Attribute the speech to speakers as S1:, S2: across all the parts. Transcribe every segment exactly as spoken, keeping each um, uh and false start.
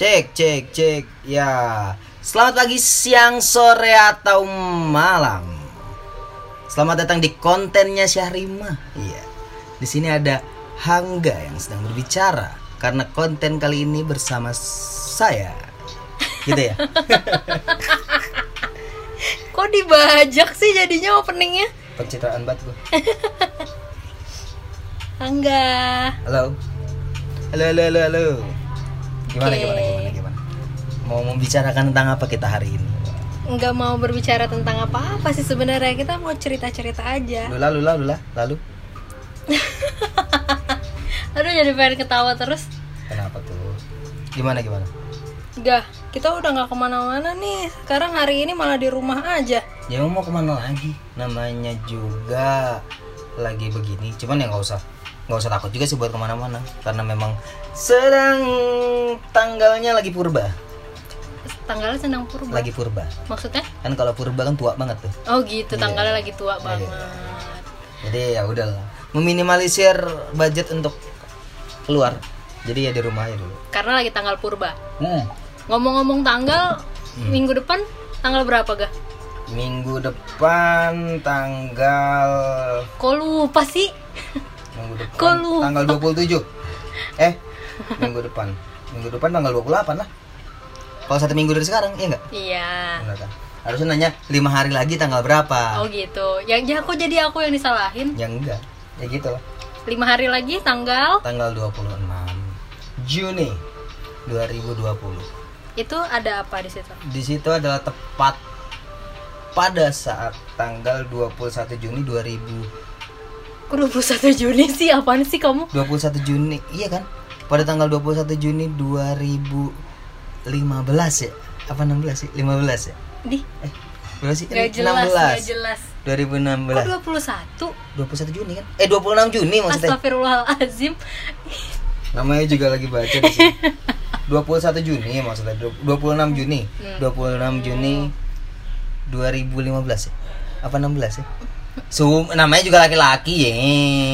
S1: Cek, cek, cek. Ya. Selamat pagi, siang, sore, atau malam. Selamat datang di kontennya Syahrima. Iya. Di sini ada Hangga yang sedang berbicara karena konten kali ini bersama saya. Gitu ya.
S2: Kok dibajak sih jadinya openingnya?
S1: Pencitraan banget gua.
S2: Hangga.
S1: Halo. Halo, halo, halo, halo. Gimana,
S2: Oke.
S1: gimana, gimana, gimana? Mau membicarakan tentang apa kita hari ini?
S2: Nggak mau berbicara tentang apa-apa sih sebenarnya, kita mau cerita-cerita aja.
S1: Lula, lula, lula, lalu.
S2: Aduh, jadi pengen ketawa terus.
S1: Kenapa tuh? Gimana, gimana?
S2: Gak, kita udah nggak kemana-mana nih. Sekarang hari ini malah di rumah aja.
S1: Ya mau kemana lagi? Namanya juga lagi begini. Cuman ya nggak usah, nggak usah takut juga sih buat kemana-mana. Karena memang sedang tanggalnya lagi purba.
S2: Tanggalnya sedang purba.
S1: Lagi purba.
S2: Maksudnya?
S1: Kan kalau purba kan tua banget tuh.
S2: Oh gitu,
S1: Iya.
S2: tanggalnya lagi tua
S1: Iya.
S2: banget.
S1: Jadi ya udahlah. Meminimalisir budget untuk keluar. Jadi ya di rumah aja dulu.
S2: Karena lagi tanggal purba.
S1: Hmm.
S2: Ngomong-ngomong tanggal,
S1: Hmm.
S2: minggu depan tanggal berapa gak?
S1: Minggu depan tanggal
S2: Kok lupa sih?
S1: Minggu depan
S2: Kok lupa?
S1: tanggal dua puluh tujuh. Eh, minggu depan. Minggu depan tanggal dua puluh delapan lah. Kalau satu minggu dari sekarang, iya enggak?
S2: Iya.
S1: Benar kan? Harusnya nanya lima hari lagi tanggal berapa?
S2: Oh gitu. Yang ya aku jadi aku yang disalahin.
S1: Ya enggak. Ya gitu lah.
S2: Lima hari lagi tanggal
S1: Tanggal dua puluh enam Juni dua ribu dua puluh.
S2: itu ada apa di situ?
S1: Di situ adalah tepat pada saat tanggal dua puluh satu Juni dua ribu.
S2: Kok dua puluh satu Juni sih? Apaan sih kamu?
S1: dua puluh satu Juni, iya kan? Pada tanggal dua puluh satu Juni dua ribu lima belas ya? Apa enam belas sih? lima belas ya?
S2: Di
S1: Eh, berapa sih?
S2: Gak jelas, gak jelas.
S1: dua ribu enam belas.
S2: Kok dua puluh satu?
S1: dua puluh satu Juni kan? Eh, dua puluh enam Juni maksudnya.
S2: Astagfirullahaladzim.
S1: Namanya juga lagi baca di sini. dua puluh satu Juni maksudnya. dua puluh enam Juni.
S2: Hmm.
S1: dua puluh enam Juni dua ribu lima belas ya? Apa enam belas ya? Sum, namanya juga laki-laki ya.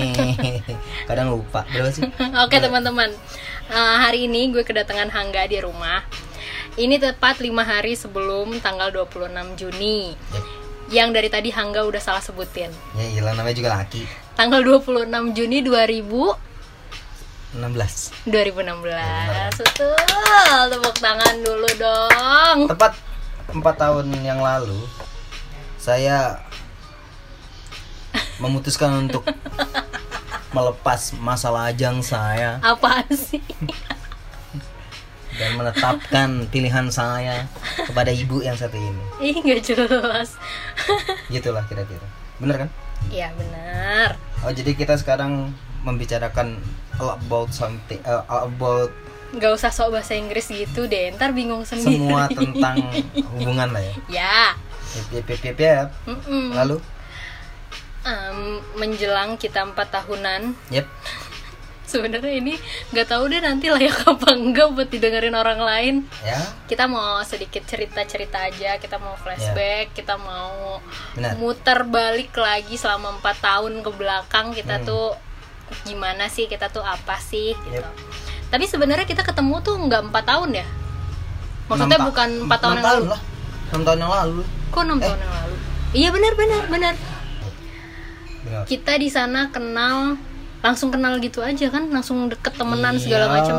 S1: Kadang lupa. Berapa sih?
S2: Oke teman-teman, uh, hari ini gue kedatangan Hangga di rumah. Ini tepat lima hari sebelum tanggal dua puluh enam Juni.
S1: Yep.
S2: Yang dari tadi Hangga udah salah sebutin.
S1: Ya iyalah, namanya juga laki.
S2: Tanggal dua puluh enam Juni dua ribu
S1: enam belas.
S2: dua ribu enam belas. Betul. Tepuk tangan dulu dong.
S1: Tepat empat tahun yang lalu saya memutuskan untuk melepas masa lajang saya
S2: Apaan sih?
S1: dan menetapkan pilihan saya kepada ibu yang satu ini.
S2: Ih, nggak jelas.
S1: Gitulah kira-kira. Bener kan?
S2: Iya benar.
S1: Oh, jadi kita sekarang membicarakan all about something, uh, all about
S2: Nggak usah sok bahasa Inggris gitu deh, ntar bingung sendiri.
S1: semua tentang hubungan lah ya.
S2: Ya.
S1: Yep, yep, yep, yep, yep.
S2: Mm-mm.
S1: Lalu,
S2: Um, menjelang kita empat tahunan.
S1: yep.
S2: Sebenarnya ini nggak tahu deh nanti layak apa enggak buat didengerin orang lain.
S1: Ya,
S2: Kita mau sedikit cerita-cerita aja, kita mau flashback, kita mau
S1: benar.
S2: muter balik lagi selama empat tahun ke belakang kita
S1: Hmm.
S2: tuh gimana sih, kita tuh apa sih gitu.
S1: Yep.
S2: Tapi sebenarnya kita ketemu tuh nggak empat tahun ya? Maksudnya
S1: Enam ta-
S2: bukan empat tahun
S1: enam
S2: yang lalu.
S1: lah. enam tahun yang lalu.
S2: Kok enam
S1: Eh.
S2: tahun yang lalu? Iya benar benar benar.
S1: Benar.
S2: Kita di sana kenal, langsung kenal gitu aja kan, langsung deket temenan segala macam.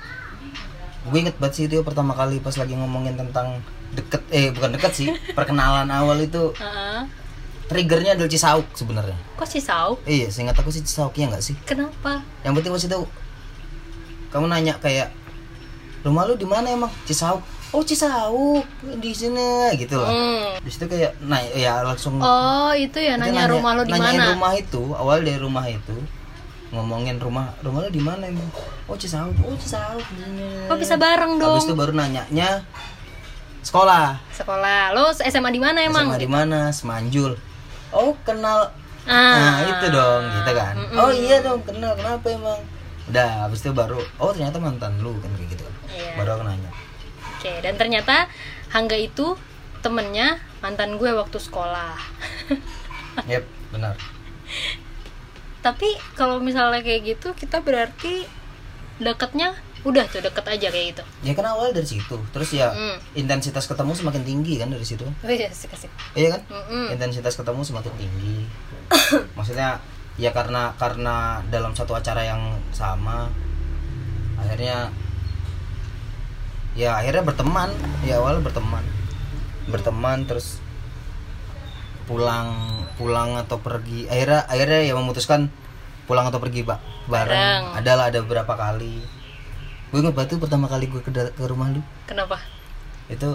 S1: Gue inget banget sih itu pertama kali pas lagi ngomongin tentang deket, eh bukan deket sih, perkenalan awal itu
S2: Heeh.
S1: triggernya adalah Cisauk sebenarnya.
S2: Kok sih Sau?
S1: Iya, seingat aku sih Cisauk, ya nggak sih?
S2: Kenapa?
S1: Yang penting pas itu kamu nanya kayak rumah lu di mana emang? Cisauk. Oh Cisauk di sini gitu lah.
S2: Hmm.
S1: Di situ kayak nah ya langsung.
S2: Oh itu ya,
S1: itu
S2: nanya, rumah lo di
S1: nanyain
S2: mana?
S1: rumah itu awal dari rumah itu ngomongin rumah rumah lu di mana emang? Oh Cisauk. Oh Cisauk di sini.
S2: Kok bisa bareng dong?
S1: Habis itu baru nanyanya sekolah.
S2: Sekolah. Lo S M A di mana emang?
S1: S M A di mana? Semanjul. Oh kenal.
S2: Ah.
S1: Nah itu dong gitu kan.
S2: Mm-mm.
S1: Oh iya dong kenal, kenapa emang? Udah habis itu baru oh ternyata mantan lu kan kayak gitu kan.
S2: Iya.
S1: Baru aku nanya.
S2: Oke, dan ternyata Hangga itu temennya mantan gue waktu sekolah.
S1: Yep, benar.
S2: Tapi kalau misalnya kayak gitu, kita berarti deketnya udah tuh deket aja kayak gitu.
S1: Ya kan awal dari situ. Terus ya
S2: Mm.
S1: intensitas ketemu semakin tinggi kan dari situ.
S2: Oh iya, asik-asik.
S1: Iya kan?
S2: Mm-mm.
S1: Intensitas ketemu semakin tinggi. Maksudnya ya karena karena dalam satu acara yang sama akhirnya ya akhirnya berteman. Ya awal berteman. Berteman terus pulang pulang atau pergi. Akhirnya akhirnya ya memutuskan pulang atau pergi ba- bareng.
S2: Bareng.
S1: Adalah ada beberapa kali. Gue ingat banget tuh pertama kali gue ke, da- ke rumah lu.
S2: Kenapa?
S1: Itu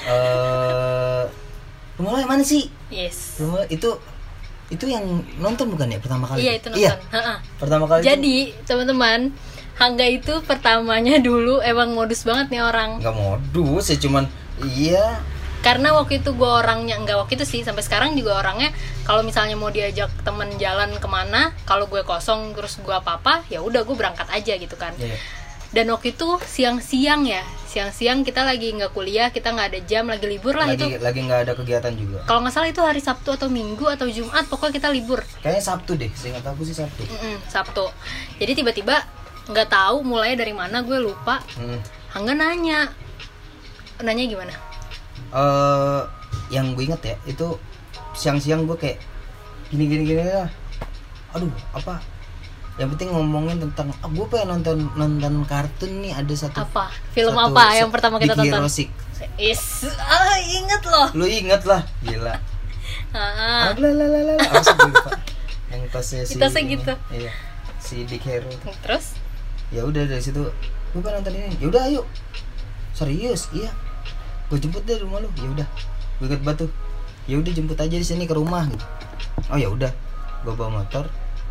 S1: eh rumah lo yang mana sih?
S2: Yes.
S1: Rumah itu itu yang nonton bukan ya pertama kali?
S2: Iya itu nonton.
S1: Iya.
S2: Ha-ha.
S1: Pertama kali.
S2: Jadi teman-teman, Hangga itu pertamanya dulu emang modus banget nih orang.
S1: Nggak modus ya, cuman iya.
S2: Karena waktu itu gue orangnya, enggak waktu itu sih, sampai sekarang juga orangnya kalau misalnya mau diajak temen jalan kemana, kalau gue kosong terus gue apa-apa, ya udah gue berangkat aja gitu kan.
S1: Iya.
S2: Dan waktu itu siang-siang ya, siang-siang kita lagi nggak kuliah, kita nggak ada jam, lagi libur lah
S1: Lagi
S2: itu.
S1: lagi nggak ada kegiatan juga.
S2: Kalau nggak salah itu hari Sabtu atau Minggu atau Jumat, pokoknya kita libur.
S1: Kayaknya Sabtu deh, seingat aku sih Sabtu.
S2: Mm-mm, Sabtu. Jadi tiba-tiba nggak tahu mulai dari mana, gue lupa.
S1: Hmm.
S2: Hangga nanya, nanya gimana?
S1: Eh, yang gue inget ya itu siang-siang gue kayak gini gini gini lah. Aduh apa? Yang penting ngomongin tentang ah, gue pengen nonton nonton kartun nih, ada satu
S2: Apa? Film
S1: satu-
S2: apa yang
S1: se-
S2: pertama kita
S1: Big
S2: tonton?
S1: Hero Six.
S2: Is, ah inget loh.
S1: Lu inget lah, gila.
S2: Ah,
S1: Ah, lah lah lah lah. Apa sih gue lupa. Yang tasnya si
S2: Tasnya
S1: ini.
S2: gitu.
S1: Iya. Si Big Hero.
S2: terus?
S1: Ya udah dari situ gue pengen nonton ini. Ya udah ayo. Serius, iya. Gue jemput deh rumah lu. Ya udah. Gue ikut batu. Ya udah jemput aja di sini ke rumah gitu. Oh ya udah. Gue bawa motor.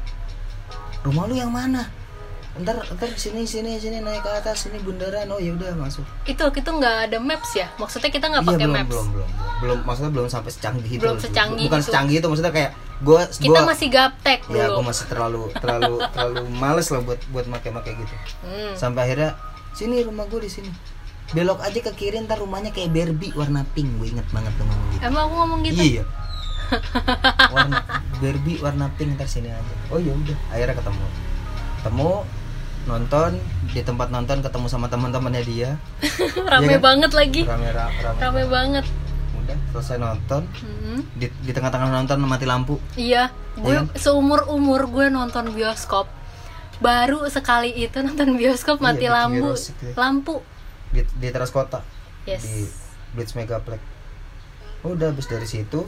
S1: Rumah lu yang mana? Ntar ntar sini sini sini naik ke atas, sini bundaran. Oh ya udah masuk.
S2: Itu waktu itu nggak ada maps ya? Maksudnya kita nggak
S1: Iya
S2: pakai
S1: belum,
S2: maps.
S1: belum belum belum belum maksudnya belum sampai secanggih itu.
S2: Belum secanggih
S1: Bukan
S2: itu.
S1: secanggih itu, maksudnya kayak gue
S2: Kita masih gaptek
S1: ya
S2: dulu.
S1: gue masih terlalu terlalu terlalu males lah buat buat make-make gitu.
S2: Hmm.
S1: Sampai akhirnya sini rumah gue di sini. Belok aja ke kiri ntar rumahnya kayak Barbie warna pink. Gue inget banget tuh ngomong gitu.
S2: Emang aku ngomong gitu?
S1: Iya. Warna Barbie warna pink, ntar sini aja. Oh ya udah, akhirnya ketemu. Ketemu nonton di tempat nonton, ketemu sama teman-temannya dia.
S2: Rame
S1: Iya kan?
S2: banget lagi.
S1: Rame rame. rame.
S2: Rame banget.
S1: Udah selesai nonton.
S2: Hmm.
S1: Di, di tengah-tengah nonton mati lampu.
S2: Iya, gue
S1: Iya.
S2: seumur umur gue nonton bioskop baru sekali itu nonton bioskop
S1: Iya,
S2: mati
S1: Big
S2: lampu,
S1: Hero Six ya.
S2: lampu.
S1: Di, di teras kota.
S2: Yes.
S1: Di Blitz Megaplex. Udah habis dari situ,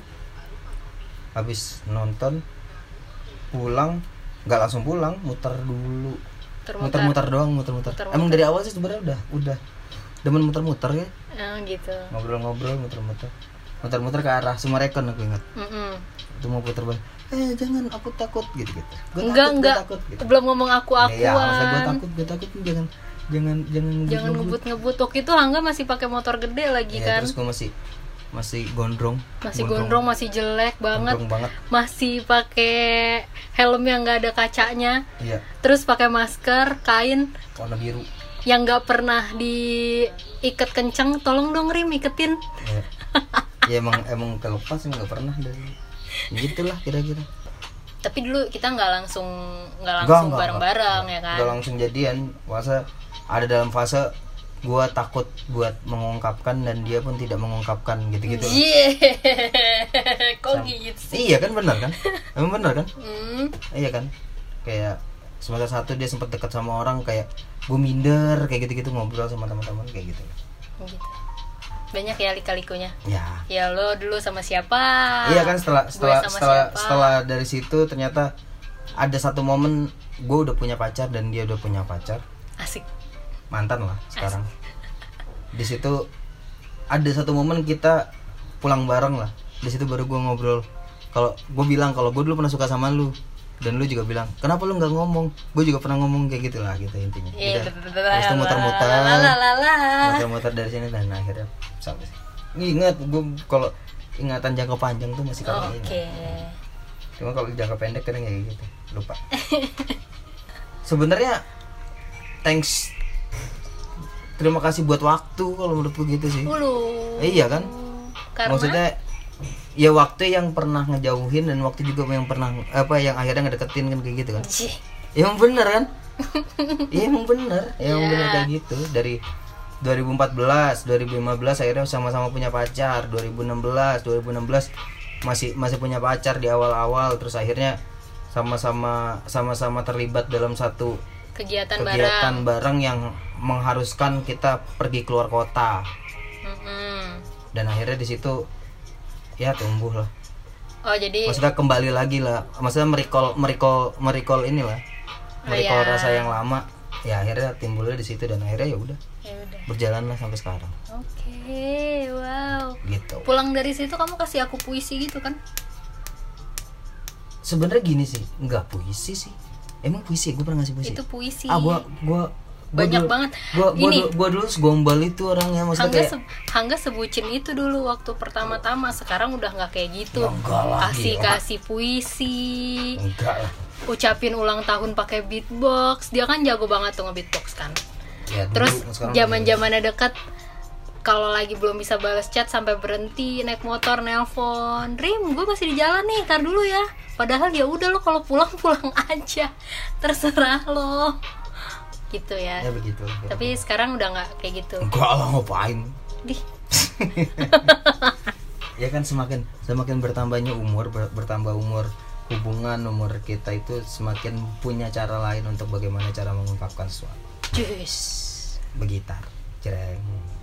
S1: habis nonton pulang, nggak langsung pulang, muter dulu,
S2: Muter-muter.
S1: muter-muter doang, muter-muter.
S2: Muter-muter.
S1: Emang dari awal sih sebenarnya udah udah demen muter-muter ya,
S2: Oh, gitu.
S1: ngobrol-ngobrol, muter-muter, muter-muter ke arah Sumarekon aku ingat.
S2: Mm-mm.
S1: Itu mau puter balik, eh jangan aku takut gitu gitu. Gua
S2: Enggak,
S1: takut,
S2: enggak.
S1: gua takut, gitu.
S2: Belum ngomong aku-akuan.
S1: Iya, maksudnya gue takut, gue takut jangan jangan jangan
S2: Jangan ngebut-ngebut. Waktu itu Hangga masih pakai motor gede lagi
S1: Ya,
S2: kan.
S1: terus gue masih masih gondrong,
S2: Masih gondrong, masih jelek banget.
S1: gondrong banget.
S2: Masih pakai helm yang nggak ada kacanya.
S1: Iya,
S2: Terus pakai masker kain
S1: warna biru.
S2: yang nggak pernah diikat kencang. Tolong dong Rim iketin.
S1: Ya, ya emang emang kelepas emang nggak pernah dari gitulah kira-kira.
S2: Tapi dulu kita nggak langsung nggak
S1: Nggak,
S2: langsung
S1: nggak,
S2: bareng-bareng
S1: nggak.
S2: ya kan.
S1: Nggak langsung jadian, masa ada dalam fase gua takut buat mengungkapkan dan dia pun tidak mengungkapkan gitu-gitu.
S2: Iya. Kok
S1: Sam-
S2: gitu sih?
S1: Iya kan, benar kan? Emang benar kan?
S2: Hmm.
S1: Iya kan? Kayak semester satu dia sempat dekat sama orang, kayak gue minder kayak gitu-gitu, ngobrol sama teman-teman kayak gitu.
S2: Gitu. Banyak ya lika-likunya.
S1: Ya.
S2: Ya lo dulu sama siapa?
S1: Iya kan, setelah
S2: Gue
S1: setelah
S2: sama
S1: setelah
S2: siapa?
S1: setelah dari situ ternyata ada satu momen gue udah punya pacar dan dia udah punya pacar,
S2: Asik.
S1: mantan lah sekarang. Di situ ada satu momen kita pulang bareng lah. Di situ baru gue ngobrol. Kalau gue bilang kalau gue dulu pernah suka sama lu, dan lu juga bilang kenapa lu nggak ngomong. Gue juga pernah ngomong kayak gitu lah gitu intinya.
S2: Iya,
S1: Udah.
S2: betul-betul.
S1: Terus itu muter-muter,
S2: Lalalala.
S1: muter-muter dari sini dan akhirnya sampai sini. Ingat gue kalau ingatan jangka panjang tuh masih kadang
S2: Oke.
S1: ingat. Cuma kalau jangka pendek kadang kayak gitu lupa. Sebenarnya thanks, terima kasih buat waktu kalau menurutku gitu sih.
S2: Ulu.
S1: Iya kan?
S2: Karena
S1: Maksudnya ya waktu yang pernah ngejauhin dan waktu juga yang pernah apa yang akhirnya ngedeketin kan kayak gitu kan.
S2: Jih,
S1: Ya emang bener kan? Iya emang bener, ya, emang
S2: Ya.
S1: bener kayak gitu. Dari dua ribu empat belas, dua ribu lima belas akhirnya sama-sama punya pacar. dua ribu enam belas, dua ribu enam belas masih masih punya pacar di awal-awal, terus akhirnya sama-sama sama-sama terlibat dalam satu
S2: kegiatan,
S1: kegiatan
S2: bareng.
S1: bareng yang mengharuskan kita pergi keluar kota.
S2: Mm-mm.
S1: Dan akhirnya di situ ya tumbuh lah.
S2: Oh jadi
S1: Maksudnya kembali lagi lah. Maksudnya merecall merecall merecall inilah. Merecall
S2: ya.
S1: rasa yang lama. Ya akhirnya timbulnya di situ dan akhirnya ya udah
S2: ya udah.
S1: berjalan lah sampai sekarang.
S2: Oke, wow.
S1: Gitu.
S2: Pulang dari situ kamu kasih aku puisi gitu kan?
S1: Sebenarnya gini sih, enggak puisi sih. Emang puisi? Gue pernah ngasih puisi.
S2: Itu puisi.
S1: Ah, gua gua gua
S2: Banyak
S1: dulu,
S2: banget.
S1: Gua gua,
S2: Ini.
S1: dulu, gua dulu segombal itu orangnya, maksudnya
S2: Hangga,
S1: kayak
S2: se- Hangga sebucin itu dulu waktu pertama-tama. Sekarang udah nggak kayak gitu.
S1: Ya enggak lah,
S2: Kasih
S1: gila.
S2: kasih puisi,
S1: enggak lah.
S2: ucapin ulang tahun pakai beatbox. Dia kan jago banget tuh nge-beatbox kan.
S1: Ya, dulu,
S2: Terus
S1: sekarang
S2: zaman-zamannya dekat, kalau lagi belum bisa balas chat sampai berhenti naik motor nelpon, Rim, gue masih di jalan nih, tar dulu ya. Padahal ya udah lo kalau pulang pulang aja, terserah lo, gitu ya.
S1: ya begitu.
S2: Tapi sekarang udah nggak kayak gitu.
S1: enggak lah, ngapain?
S2: Dih,
S1: Ya kan semakin semakin bertambahnya umur, ber- bertambah umur hubungan, umur kita itu semakin punya cara lain untuk bagaimana cara mengungkapkan sesuatu.
S2: jus.
S1: Begitar, cereng.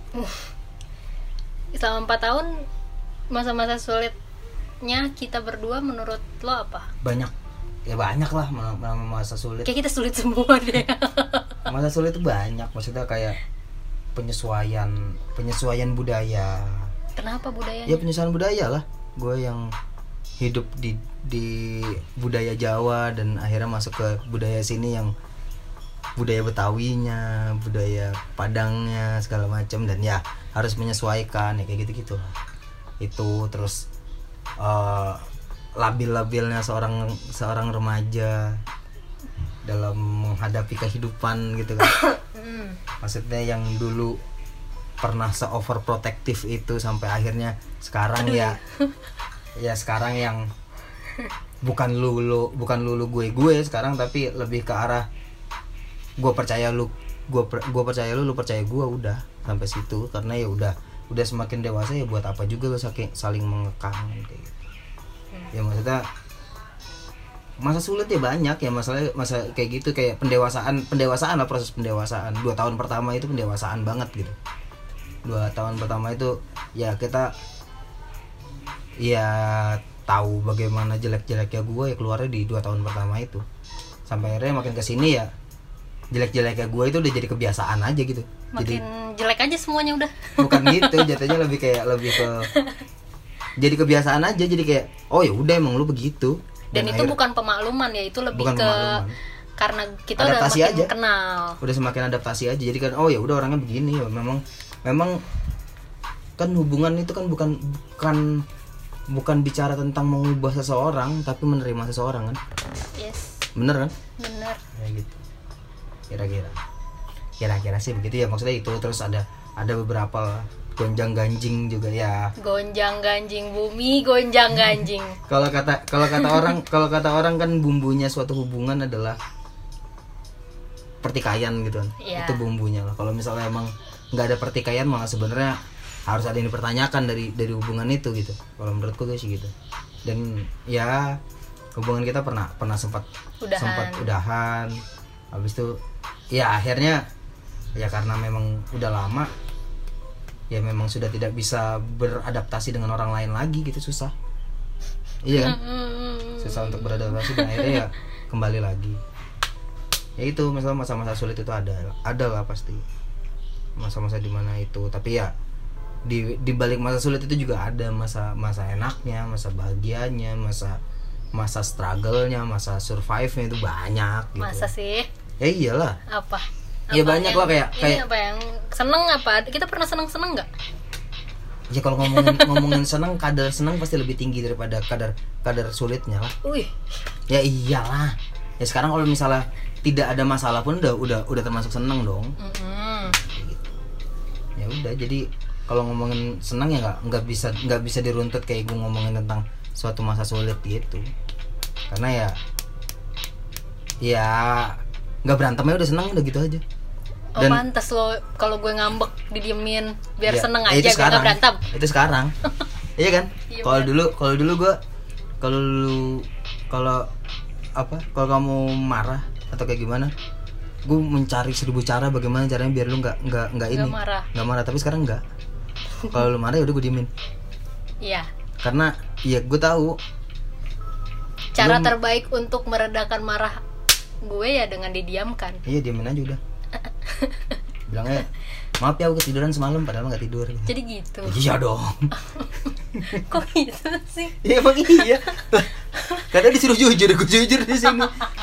S2: Selama empat tahun masa-masa sulitnya kita berdua menurut lo apa?
S1: Banyak, ya banyak lah ma- ma- masa sulit.
S2: Kayak kita sulit semua deh.
S1: Masa sulit itu banyak, maksudnya kayak penyesuaian, penyesuaian budaya.
S2: Kenapa budayanya?
S1: Ya penyesuaian budaya lah. Gue yang hidup di di budaya Jawa dan akhirnya masuk ke budaya sini yang budaya Betawinya, budaya Padangnya segala macam, dan ya harus menyesuaikan ya kayak gitu-gitu. Itu terus uh, labil-labilnya seorang seorang remaja dalam menghadapi kehidupan gitu kan.
S2: Hmm.
S1: Maksudnya yang dulu pernah se-overprotective itu sampai akhirnya sekarang
S2: Aduh.
S1: ya ya sekarang yang bukan lu lu bukan lu lu gue gue sekarang, tapi lebih ke arah gue percaya lu gue gue percaya lu lu percaya gue, udah sampai situ. Karena ya udah udah semakin dewasa, ya buat apa juga lu saking saling mengekang kayak gitu. Ya maksudnya masa sulit ya banyak ya, masalah masa kayak gitu, kayak pendewasaan pendewasaan lah, proses pendewasaan. Dua tahun pertama itu pendewasaan banget gitu. Dua tahun pertama itu ya kita ya tahu bagaimana jelek-jeleknya gue, ya keluarnya di dua tahun pertama itu. Sampai akhirnya makin kesini ya jelek-jeleknya gue itu udah jadi kebiasaan aja gitu.
S2: Makin
S1: Jadi
S2: jelek aja semuanya udah.
S1: bukan gitu, jatuhnya lebih kayak lebih ke jadi kebiasaan aja, jadi kayak oh ya udah emang lu begitu.
S2: Dan, itu
S1: akhir-
S2: bukan pemakluman ya, itu lebih
S1: Bukan
S2: ke
S1: pemakluman.
S2: karena kita
S1: Adaptasi
S2: udah makin
S1: aja.
S2: kenal.
S1: Udah semakin adaptasi aja, jadi kan oh ya udah orangnya begini ya. Memang memang kan hubungan itu kan bukan bukan bukan bicara tentang mengubah seseorang, tapi menerima seseorang kan.
S2: Yes,
S1: Bener kan?
S2: bener.
S1: Ya gitu. Kira-kira. Kira-kira sih begitu ya, maksudnya itu. Terus ada ada beberapa lah, gonjang ganjing juga ya.
S2: Gonjang ganjing bumi, gonjang ganjing.
S1: Kalau kata kalau kata orang kalau kata orang kan bumbunya suatu hubungan adalah pertikaian gitu kan.
S2: Iya.
S1: Itu bumbunya lah. Kalau misalnya emang nggak ada pertikaian, malah sebenarnya harus ada yang dipertanyakan dari dari hubungan itu gitu. Kalau menurutku tuh sih gitu. Dan ya hubungan kita pernah pernah sempat
S2: Udahan.
S1: sempat udahan. Habis itu ya akhirnya ya karena memang udah lama, ya memang sudah tidak bisa beradaptasi dengan orang lain lagi gitu, susah. Iya kan? Susah untuk beradaptasi, dan akhirnya ya kembali lagi. Ya itu, misalnya masa-masa sulit itu ada ada lah pasti. Masa-masa dimana itu, tapi ya di di balik masa sulit itu juga ada masa masa enaknya, masa bahagianya, masa masa struggle-nya, masa survive-nya itu banyak gitu.
S2: Masa sih?
S1: Ya iyalah.
S2: Apa?
S1: Ya
S2: Apa
S1: banyak
S2: yang-
S1: lah, kayak
S2: ini
S1: kayak
S2: apa yang seneng apa? Kita pernah seneng-seneng nggak?
S1: ya kalau ngomongin ngomongin seneng, kadar seneng pasti lebih tinggi daripada kadar kadar sulitnya lah.
S2: Wih,
S1: Ya iyalah. Ya sekarang kalau misalnya tidak ada masalah pun udah udah udah termasuk seneng dong.
S2: mm-mm.
S1: Ya udah, jadi kalau ngomongin senang ya nggak nggak bisa nggak bisa diruntut kayak gue ngomongin tentang suatu masa sulit gitu. Karena ya ya nggak berantemnya udah senang, udah gitu aja.
S2: Oh pantes lo kalau gue ngambek didiemin biar
S1: ya,
S2: seneng
S1: ya
S2: aja biar gak berantem.
S1: Itu sekarang. Iya kan?
S2: Iya,
S1: kalau dulu kalau dulu gue kalau lu kalau apa? Kalau kamu marah atau kayak gimana? Gue mencari seribu cara bagaimana caranya biar lu nggak nggak nggak ini.
S2: Nggak marah.
S1: Nggak marah, tapi sekarang nggak. Kalau lu marah ya udah gue diemin.
S2: Iya.
S1: Karena ya gue tahu
S2: cara
S1: lu,
S2: terbaik untuk meredakan marah gue ya dengan didiamkan.
S1: Iya, diemin aja udah. Bilangnya maaf ya aku ketiduran semalam, padahal nggak tidur.
S2: Jadi gitu.
S1: Iya dong.
S2: Kok gitu sih?
S1: Ya emang iya. Kadang disuruh jujur, gue jujur di sini.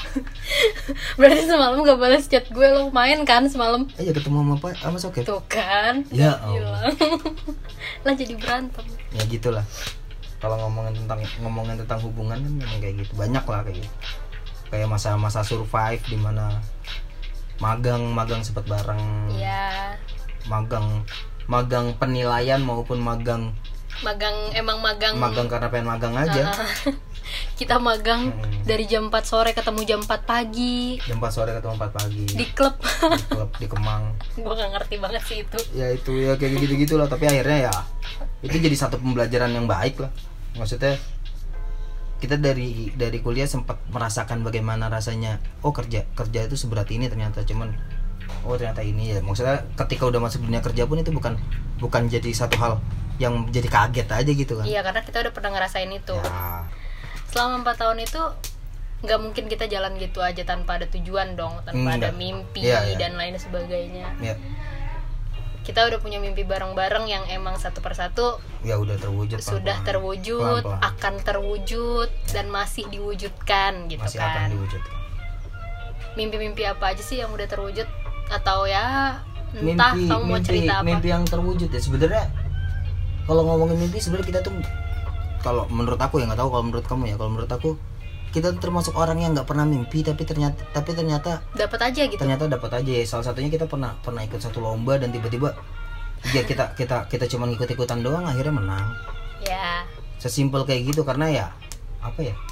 S2: Berarti semalam gak balas chat gue, lo main kan semalam?
S1: Iya, ketemu sama apa? Sama Soket.
S2: Tuh kan.
S1: Ya Allah.
S2: Lah jadi berantem.
S1: Ya gitulah. Kalau ngomongin tentang ngomongin tentang hubungan kan memang kayak gitu. Banyak lah kayak gitu. Kayak masa-masa survive di mana magang magang sempat bareng.
S2: Iya.
S1: Magang magang penilaian maupun magang
S2: magang emang magang
S1: magang karena pengen magang aja.
S2: Uh, kita magang hmm. dari jam empat sore ketemu jam empat pagi.
S1: Jam empat sore ketemu empat pagi.
S2: Di klub.
S1: Di klub di Kemang.
S2: Gua gak ngerti banget sih itu.
S1: Ya itu ya kayak gitu-gitu lah, tapi akhirnya ya itu jadi satu pembelajaran yang baik lah. Maksudnya kita dari dari kuliah sempat merasakan bagaimana rasanya oh kerja kerja itu seberat ini ternyata, cuman oh ternyata ini ya. Maksudnya ketika udah masuk dunia kerja pun itu bukan bukan jadi satu hal yang jadi kaget aja gitu kan.
S2: Iya, karena kita udah pernah ngerasain itu.
S1: Ya.
S2: Selama empat tahun itu nggak mungkin kita jalan gitu aja tanpa ada tujuan dong, tanpa
S1: Enggak.
S2: ada mimpi
S1: ya, ya.
S2: dan lain sebagainya.
S1: Ya.
S2: Kita udah punya mimpi bareng-bareng yang emang satu persatu
S1: ya udah terwujud,
S2: sudah
S1: pelan-pelan.
S2: terwujud,
S1: Pelan-pelan.
S2: akan terwujud dan masih diwujudkan gitu
S1: masih
S2: kan.
S1: akan diwujudkan.
S2: Mimpi-mimpi apa aja sih yang udah terwujud atau ya entah
S1: Mimpi,
S2: kamu mau
S1: mimpi,
S2: cerita apa?
S1: mimpi yang terwujud ya sebenarnya. Kalau ngomongin mimpi sebenarnya kita tuh, kalau menurut aku ya, nggak tahu kalau menurut kamu ya, kalau menurut aku kita tuh termasuk orang yang nggak pernah mimpi tapi ternyata tapi ternyata
S2: dapat aja gitu.
S1: Ternyata dapat aja. Salah satunya kita pernah pernah ikut satu lomba dan tiba-tiba ya kita kita kita cuma ikut-ikutan doang akhirnya menang.
S2: Ya.
S1: Sesimpel kayak gitu, karena ya apa ya?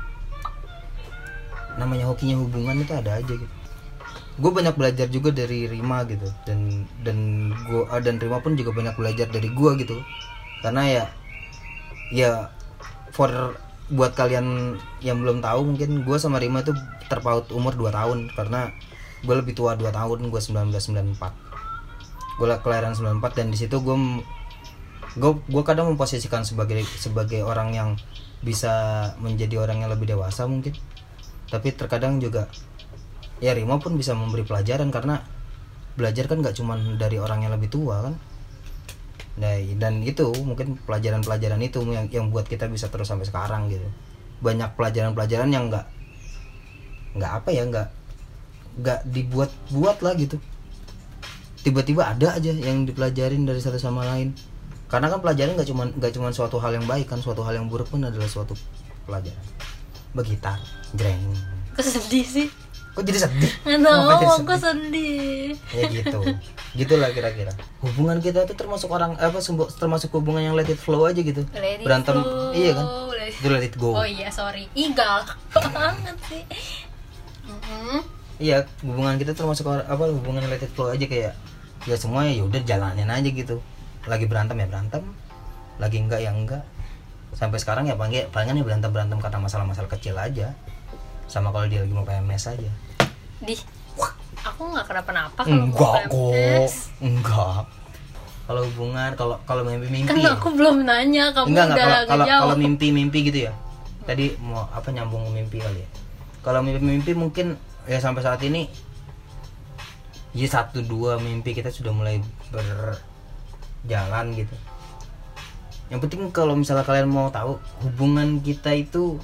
S1: Namanya hokinya hubungan itu ada aja gitu. Gue banyak belajar juga dari Rima gitu, dan dan gue dan Rima pun juga banyak belajar dari gue gitu. Karena ya ya for buat kalian yang belum tahu, mungkin gue sama Rima tuh terpaut umur dua tahun, karena gue lebih tua dua tahun, gue sembilan belas sembilan puluh empat. Gue kelahiran sembilan puluh empat, dan di situ gue gue gue kadang memposisikan sebagai sebagai orang yang bisa menjadi orang yang lebih dewasa mungkin. Tapi terkadang juga ya Rima pun bisa memberi pelajaran, karena belajar kan gak cuma dari orang yang lebih tua kan. Nah, dan itu mungkin pelajaran-pelajaran itu yang yang buat kita bisa terus sampai sekarang gitu. Banyak pelajaran-pelajaran yang nggak nggak apa ya nggak nggak dibuat-buat lah gitu. Tiba-tiba ada aja yang dipelajarin dari satu sama lain. Karena kan pelajaran nggak cuma nggak cuma suatu hal yang baik kan, suatu hal yang buruk pun adalah suatu pelajaran. Begitar, jreng.
S2: Kok sedih sih?
S1: Kok jadi sedih?
S2: Nggak tahu, kok sedih.
S1: Ya gitu, gitulah kira-kira. Hubungan kita itu termasuk orang apa termasuk hubungan yang let it flow aja gitu.
S2: Let it
S1: Berantem,
S2: flow,
S1: iya kan?
S2: let it...
S1: Itu let it go.
S2: Oh iya, sorry, igal banget sih. Mm-hmm.
S1: Iya, hubungan kita termasuk orang apa hubungan let it flow aja, kayak ya semuanya ya udah jalanin aja gitu. Lagi berantem ya berantem, lagi enggak ya enggak. Sampai sekarang ya paling palingan ya berantem berantem karena masalah-masalah kecil aja. Sama kalau dia lagi mau P M S aja.
S2: Di, aku nggak kenapa-napa kalau
S1: enggak
S2: mau P M S.
S1: kok, enggak. Kalau hubungan, kalau kalau mimpi-mimpi.
S2: Kan aku belum nanya, kamu
S1: enggak,
S2: udah
S1: enggak, kalau
S2: ngejawab.
S1: kalau mimpi-mimpi gitu ya. Tadi mau apa nyambung mimpi kali ya. Kalau mimpi-mimpi mungkin ya sampai saat ini ya satu dua mimpi kita sudah mulai berjalan gitu. Yang penting kalau misalnya kalian mau tahu, hubungan kita itu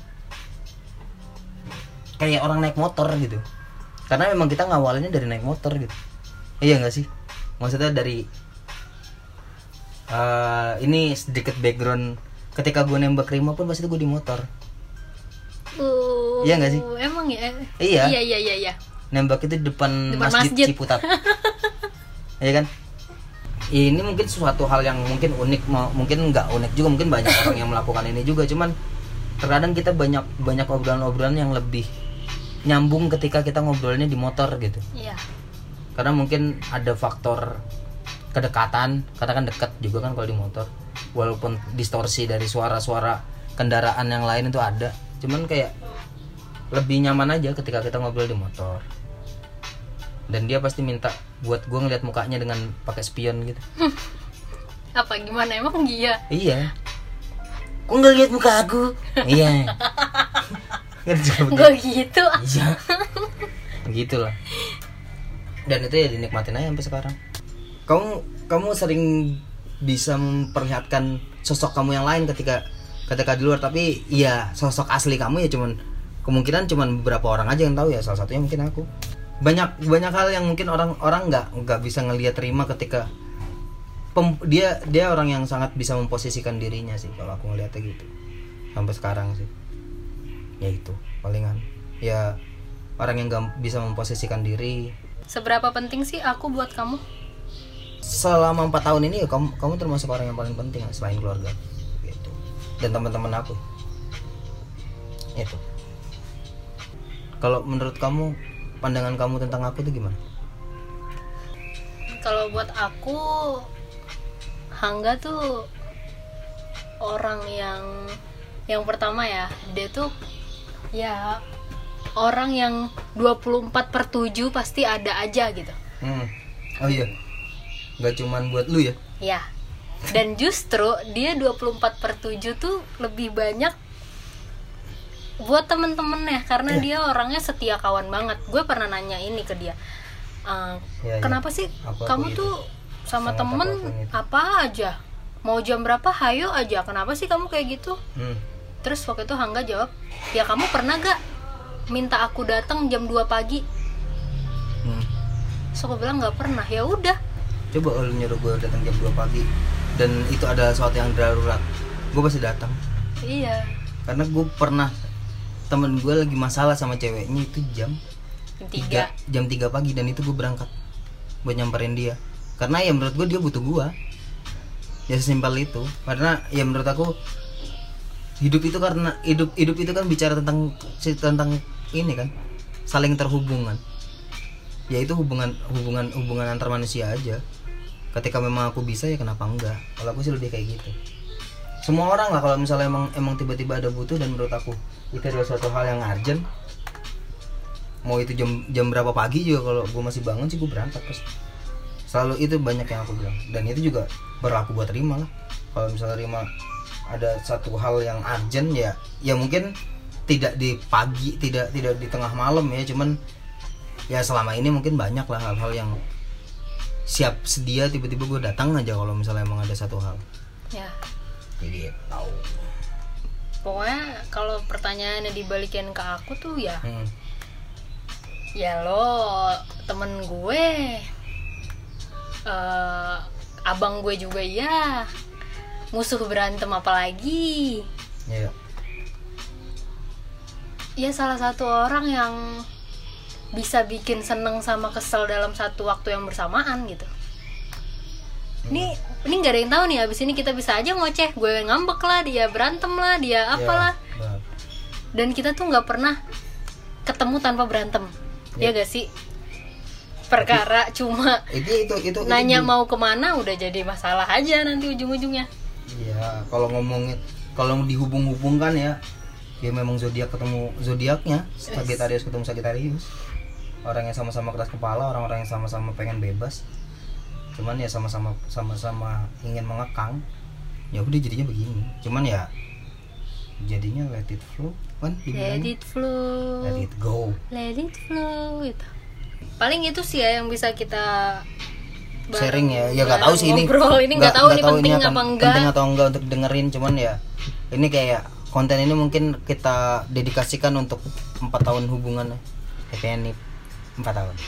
S1: kayak orang naik motor gitu. Karena memang kita ngawalinnya dari naik motor gitu. Iya gak sih? Maksudnya dari uh, ini sedikit background. Ketika gue nembak Rima pun pasti gue di motor.
S2: Uh,
S1: Iya gak sih?
S2: Emang ya?
S1: Iya.
S2: Iya iya iya iya.
S1: Nembak itu di depan,
S2: Depan
S1: masjid,
S2: masjid.
S1: Ciputat. Iya kan? Ini mungkin suatu hal yang mungkin unik, mungkin nggak unik juga, mungkin banyak orang yang melakukan ini juga. Cuman terkadang kita banyak banyak obrolan-obrolan yang lebih nyambung ketika kita ngobrolnya di motor gitu.
S2: Iya.
S1: Karena mungkin ada faktor kedekatan, karena kan dekat juga kan kalau di motor. Walaupun distorsi dari suara-suara kendaraan yang lain itu ada, cuman kayak lebih nyaman aja ketika kita ngobrol di motor. Dan dia pasti minta buat gue ngeliat mukanya dengan pakai spion gitu.
S2: Apa gimana emang dia?
S1: Iya. Kok nggak lihat muka aku? Iya.
S2: Gue gitu.
S1: Iya. Gitulah. Dan itu ya dinikmatin aja sampai sekarang. Kamu kamu sering bisa memperlihatkan sosok kamu yang lain ketika ketika di luar, tapi iya sosok asli kamu ya cuman kemungkinan cuman beberapa orang aja yang tahu ya, salah satunya mungkin aku. Banyak banyak hal yang mungkin orang-orang nggak nggak bisa ngelihat Rima ketika pem, dia dia orang yang sangat bisa memposisikan dirinya sih kalau aku ngelihatnya gitu sampai sekarang sih. Ya itu palingan ya orang yang nggak bisa memposisikan diri.
S2: Seberapa penting sih aku buat kamu?
S1: Selama empat tahun ini ya kamu kamu termasuk orang yang paling penting selain keluarga gitu dan teman-teman aku itu. Kalau menurut kamu, pandangan kamu tentang aku itu gimana?
S2: Kalau buat aku, Hangga tuh orang yang yang pertama ya, dia tuh ya orang yang dua puluh empat per tujuh pasti ada aja gitu.
S1: Hmm. Oh iya. Gak cuman buat lu ya?
S2: Ya. Dan justru dia dua puluh empat per tujuh tuh lebih banyak buat temen-temennya, karena yeah. dia orangnya setia kawan banget. Gue pernah nanya ini ke dia, uh, yeah, kenapa yeah. sih apa kamu gitu. tuh sama, sama temen apa aja, mau jam berapa hayo aja, kenapa sih kamu kayak gitu? hmm. Terus waktu itu Hangga jawab, ya kamu pernah gak minta aku datang jam dua pagi? hmm. So aku bilang gak pernah. Ya udah,
S1: coba lu nyuruh gue datang jam dua pagi dan itu ada sesuatu yang darurat, gue pasti datang.
S2: Iya.
S1: Karena gue pernah temen gue lagi masalah sama ceweknya itu jam tiga jam tiga pagi dan itu gue berangkat buat nyamperin dia karena ya menurut gue dia butuh gue. Ya sesimpel itu. Karena ya menurut aku hidup itu karena hidup hidup itu kan bicara tentang tentang ini kan saling terhubungan. Ya itu hubungan hubungan hubungan antar manusia aja. Ketika memang aku bisa ya kenapa enggak. Kalau aku sih lebih kayak gitu. Semua orang lah kalau misalnya emang emang tiba-tiba ada butuh dan menurut aku itu adalah suatu hal yang urgent, mau itu jam jam berapa pagi juga kalau gue masih bangun sih gue berangkat pasti. Selalu itu banyak yang aku bilang dan itu juga berlaku buat Rima lah. Kalau misalnya Rima ada satu hal yang urgent ya ya mungkin tidak di pagi, tidak tidak di tengah malam ya, cuman ya selama ini mungkin banyak lah hal-hal yang siap sedia tiba-tiba gue datang aja kalau misalnya emang ada satu hal.
S2: Ya.
S1: Jadi tahu.
S2: Pokoknya kalau pertanyaannya dibalikin ke aku tuh ya,
S1: hmm.
S2: ya lo temen gue, uh, abang gue juga ya, musuh berantem apalagi.
S1: Iya.
S2: Ya salah satu orang yang bisa bikin seneng sama kesel dalam satu waktu yang bersamaan gitu. Ini ini nggak ada yang tahu nih, abis ini kita bisa aja ngoceh, gue ngambek lah, dia berantem lah, dia apalah, ya, dan kita tuh nggak pernah ketemu tanpa berantem, ya, ya gak sih? Perkara Tapi, cuma
S1: itu, itu, itu,
S2: nanya
S1: itu,
S2: mau kemana udah jadi masalah aja nanti ujung-ujungnya.
S1: Iya, kalau ngomongin, kalau dihubung-hubungkan ya, ya memang zodiak ketemu zodiaknya, Sagittarius ketemu Sagittarius, orang yang sama-sama keras kepala, orang-orang yang sama-sama pengen bebas. Cuman ya sama-sama sama-sama ingin mengekang, ya udah jadinya begini. Cuman ya jadinya let it flow kan,
S2: let it flow,
S1: let it go,
S2: let it flow itu. Paling itu sih ya yang bisa kita
S1: sharing ya. Ya nggak tahu sih ini
S2: ngobrol ini nggak tahu ini penting
S1: ini
S2: apa enggak
S1: penting atau enggak untuk dengerin. Cuman ya ini kayak konten ini mungkin kita dedikasikan untuk empat tahun hubungan happy ending empat tahun.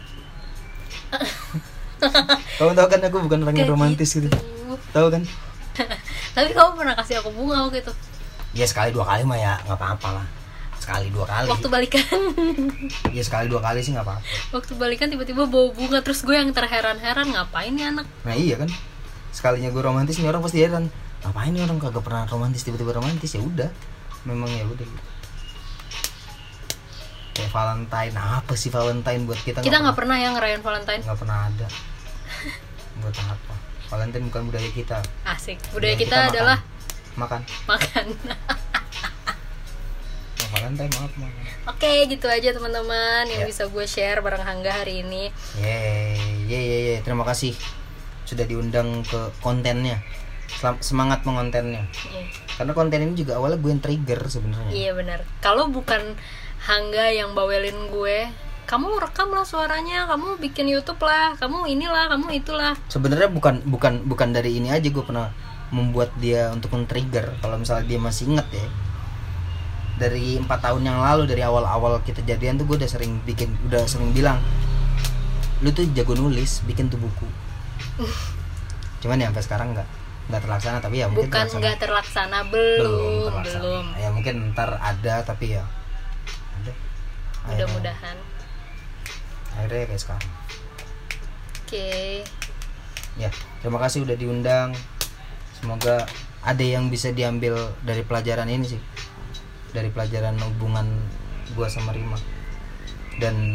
S1: Kamu tahu kan aku bukan orang yang romantis gitu, tahu kan?
S2: Tapi kamu pernah kasih aku bunga waktu itu?
S1: Ya sekali dua kali mah ya nggak apa-apa lah, sekali dua kali.
S2: Waktu balikan?
S1: Ya sekali dua kali sih nggak apa-apa.
S2: Waktu balikan tiba-tiba bawa bunga, terus gue yang terheran-heran, ngapain nih anak?
S1: Nah iya kan, sekalinya gue romantis nih orang pasti heran, ngapain nih orang kagak pernah romantis tiba-tiba romantis. Ya udah, memang ya udah gitu. Ya. kayak Valentine. Apa sih Valentine buat kita?
S2: Kita nggak pernah, pernah ya ngerayain Valentine.
S1: Nggak pernah ada. Buat apa? Valentine bukan budaya kita.
S2: Asik. Budaya, budaya kita, kita adalah
S1: makan.
S2: Makan.
S1: Oh, Valentine maaf makan.
S2: Oke, gitu aja teman-teman yang yeah. bisa gue share bareng Hangga hari ini.
S1: Yeay, yeay, yeay. Terima kasih sudah diundang ke kontennya. Semangat mengontennya. Yeah. Karena konten ini juga awalnya gue yang trigger sebenarnya.
S2: Iya benar. Kalau bukan Hangga yang bawelin gue, kamu rekam lah suaranya, kamu bikin YouTube lah, kamu inilah, kamu itulah.
S1: Sebenarnya bukan bukan bukan dari ini aja gue pernah membuat dia untuk men-trigger. Kalau misalnya dia masih inget ya, dari empat tahun yang lalu, dari awal-awal kita jadian tuh gue udah sering bikin, udah sering bilang, lu tuh jago nulis, bikin tuh buku. Cuman ya sampai sekarang nggak nggak terlaksana, tapi ya mungkin
S2: bukan nggak terlaksana, belum belum, terlaksana. belum
S1: ya mungkin ntar ada, tapi ya ada.
S2: Mudah-mudahan
S1: akhirnya kayak sekarang.
S2: Oke. Okay.
S1: Ya, terima kasih udah diundang. Semoga ada yang bisa diambil dari pelajaran ini sih, dari pelajaran hubungan gua sama Rima. Dan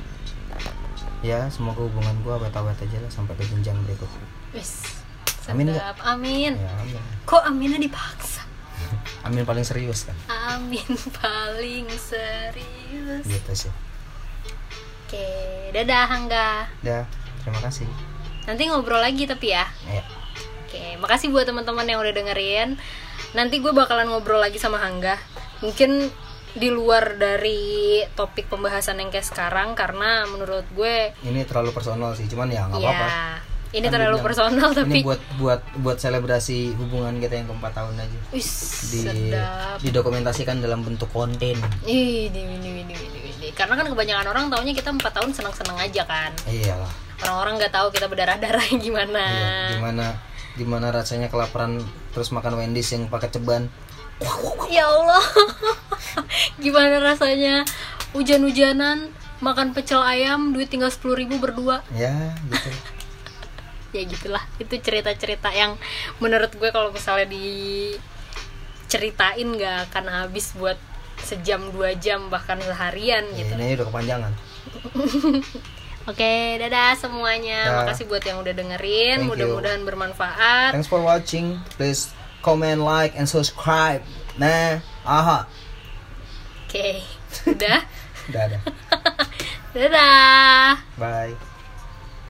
S1: ya semoga hubungan gua awet-awet aja lah sampai ke jenjang berikutnya.
S2: Wis.
S1: Amin.
S2: Amin.
S1: Ya, amin.
S2: Kok aminnya dipaksa?
S1: Amin paling serius kan?
S2: Amin paling serius.
S1: Gitu sih.
S2: Oke, dadah Hangga.
S1: Dah, terima kasih.
S2: Nanti ngobrol lagi tapi ya.
S1: Iya.
S2: Oke, makasih buat teman-teman yang udah dengerin. Nanti gue bakalan ngobrol lagi sama Hangga. Mungkin di luar dari topik pembahasan yang kayak sekarang, karena menurut gue
S1: ini terlalu personal sih, cuman ya nggak
S2: ya,
S1: apa-apa.
S2: Ini kan terlalu personal tapi
S1: ini buat buat buat selebrasi hubungan kita yang keempat tahun aja.
S2: Uish,
S1: di
S2: sedap.
S1: Didokumentasikan dalam bentuk konten.
S2: Ih, di ini ini ini. Karena kan kebanyakan orang taunya kita empat tahun senang-senang aja kan.
S1: Iyalah.
S2: Orang-orang nggak tahu kita berdarah-darah gimana.
S1: Iya, gimana gimana rasanya kelaparan terus makan Wendy's yang pakai ceban.
S2: Ya Allah. Gimana rasanya hujan-hujanan makan pecel ayam duit tinggal sepuluh ribu berdua.
S1: Ya, gitu.
S2: Ya gitulah, itu cerita-cerita yang menurut gue kalau misalnya diceritain gak akan habis buat sejam dua jam bahkan seharian
S1: ya,
S2: gitu.
S1: Ini udah kepanjangan.
S2: Oke, dadah semuanya. Da. Makasih buat yang udah dengerin. Thank mudah-mudahan you. Bermanfaat.
S1: Thanks for watching. Please comment, like, and subscribe. Nah, aha.
S2: Oke, udah.
S1: Udah ada.
S2: Dadah.
S1: Bye.